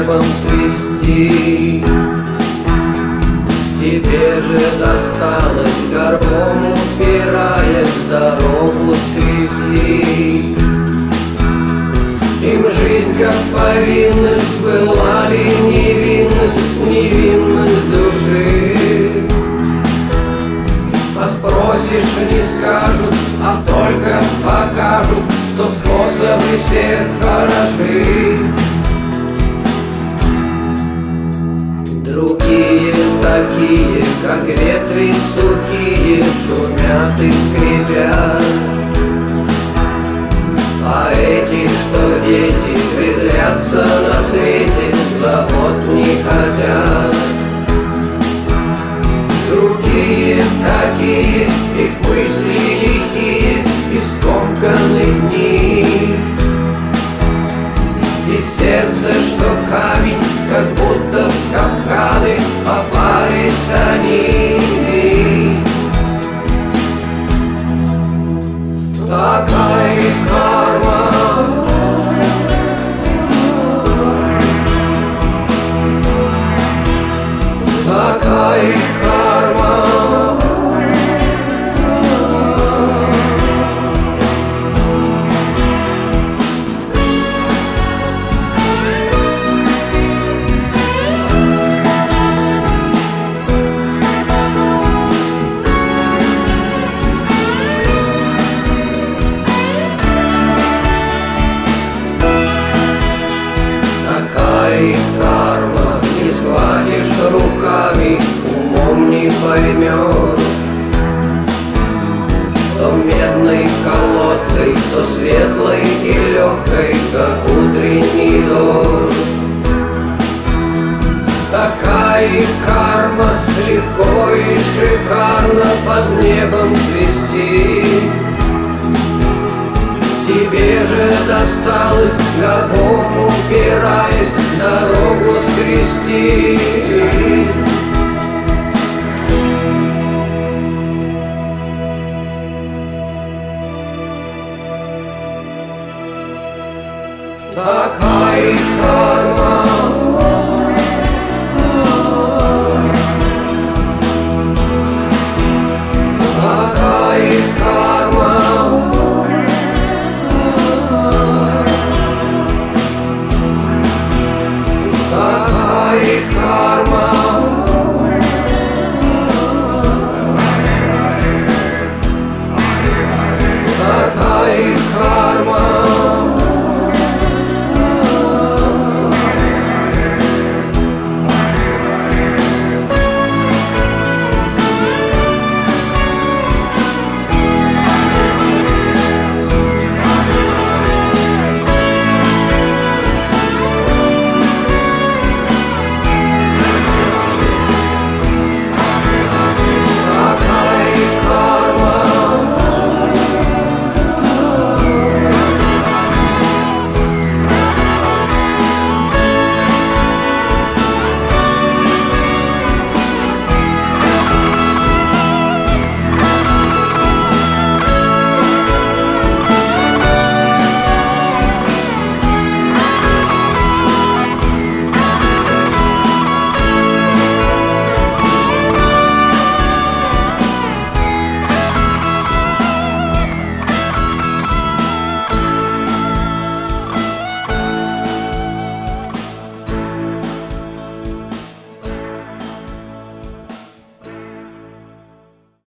небом свисти. Тебе же досталось горбом, упираясь, дорогу скрести. Им жизнь как повинность, была ли невинность, невинность души. А спросишь, не скажут, а только покажут, что способы все хороши. Другие такие, как ветви сухие, шумят и скрипят. А эти, что дети, презрятся на свете, забот не хотят. Другие такие, их мысли лихие, и скомканы дни. И сердце, что камень, как будто в капканы попались они. Такая карма, такая карма. Такая карма, не схватишь руками, умом не поймешь. То медной колодкой, то светлой и легкой, как утренний дождь. Такая карма, легко и шикарно под небом свисти. Тебе же досталось горбом, упираясь, дорогу скрести.